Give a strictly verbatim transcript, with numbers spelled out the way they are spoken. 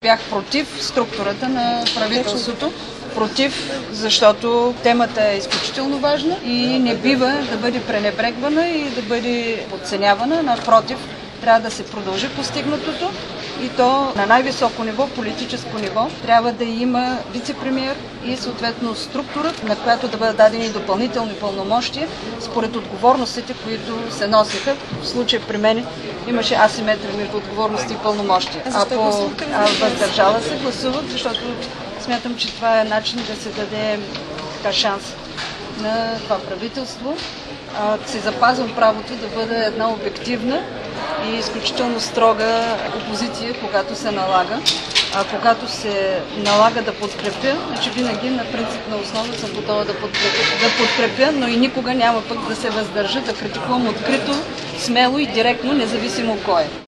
бях против структурата на правителството. Против, защото темата е изключително важна и не бива да бъде пренебрегвана и да бъде подценявана. Напротив, трябва да се продължи постигнатото и то на най-високо ниво, политическо ниво. Трябва да има вице-премиер и съответно структура, на която да бъдат дадени допълнителни пълномощия според отговорностите, които се носиха. В случая при мен имаше асиметрия между отговорности и пълномощия. А, по, а въздържала се гласувах, защото смятам, че това е начин да се даде така шанс на това правителство. А, си запазвам правото да бъда една обективна и изключително строга опозиция, когато се налага. А когато се налага да подкрепя, значи винаги на принципна основа съм готова да подкрепя, да подкрепя, но и никога няма пък да се въздържа, да критикувам открито, смело и директно, независимо кой е.